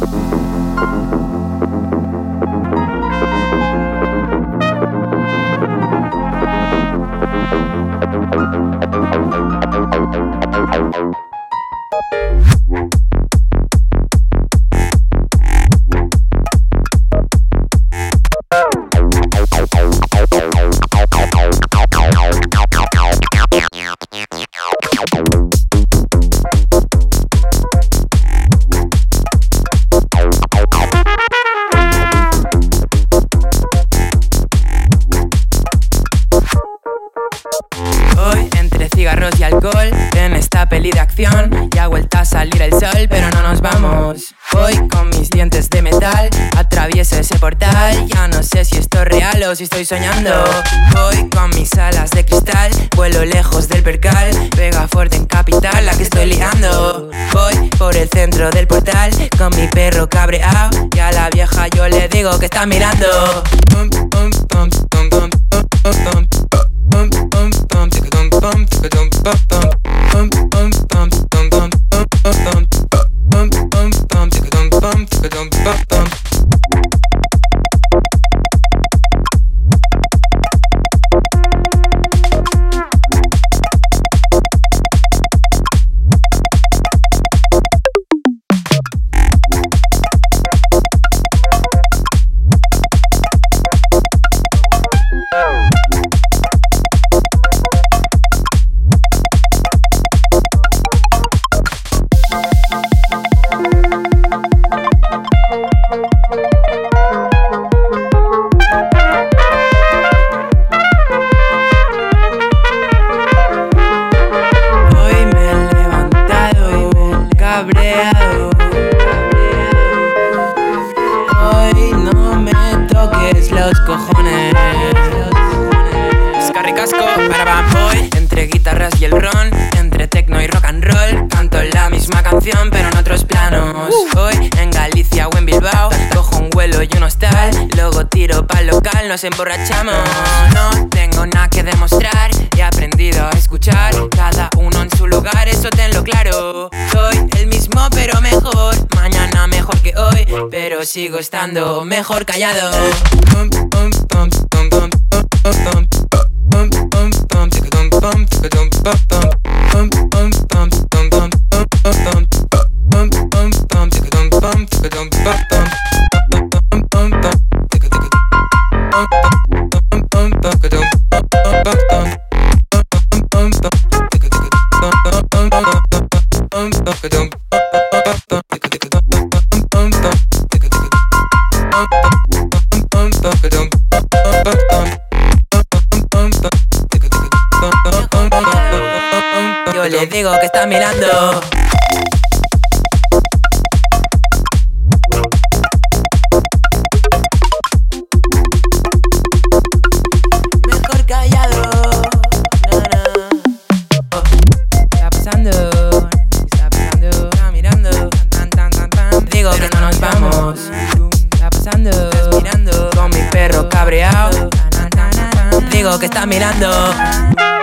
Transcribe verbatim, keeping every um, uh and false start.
Hoy, entre cigarros y alcohol, en esta peli de acción, ya ha vuelto a salir el sol, pero no nos vamos. Voy con mis dientes de metal, atravieso ese portal, ya no sé si esto es real o si estoy soñando. Voy con mis alas de cristal, vuelo lejos del percal, pega fuerte en capital, la que estoy liando. Voy por el centro del portal, con mi perro cabreado, y a la vieja yo le digo que está mirando. Pum, pum, pum, pum, pum, pum, pum, pum. Bum bum bum ticka dum bum ticka dum bum bum bum bum bum bum bum bum bum bum bum ticka dum bum ticka dum bum bum. Hoy no me toques los cojones. Escarricasco, para bam, voy entre guitarras y el ron, entre techno y rock and roll. Canto la misma canción pero en otros planos. Hoy en Galicia o en Bilbao, cojo un vuelo y un hostal, luego tiro pa'l local, nos emborrachamos. No tengo nada que demostrar, he aprendido a escuchar, cada uno en su lugar, eso tenlo claro. Soy el mismo pero mejor, mañana mejor que hoy, pero sigo estando mejor callado. Pum, pum, pum, pum, pum, pum, pum, pum, pum, ticka dum bum, ticka dum bum bum, pum, pum, pum, pum, pum, pum, pum, pum, pum, pum, ticka dum bum, ticka dum bum bum, pum, pum, pum, pum, ticka ticka dum, pum, pum, pum, ticka dum bum bum bum, pum, pum, pum, ticka ticka dum bum bum bum, pum, ticka dum bum bum bum, ticka ticka dum bum bum bum, ticka ticka dum bum bum bum, ticka dum bum bum bum. Yo le digo que está mirando. Mejor callado. No, no. Oh. Está pasando. Está pasando. Está mirando. Tan, tan, tan, tan. Digo que no nos vamos. Está pasando. Estás mirando. Con mi perro cabreado. Digo que está mirando.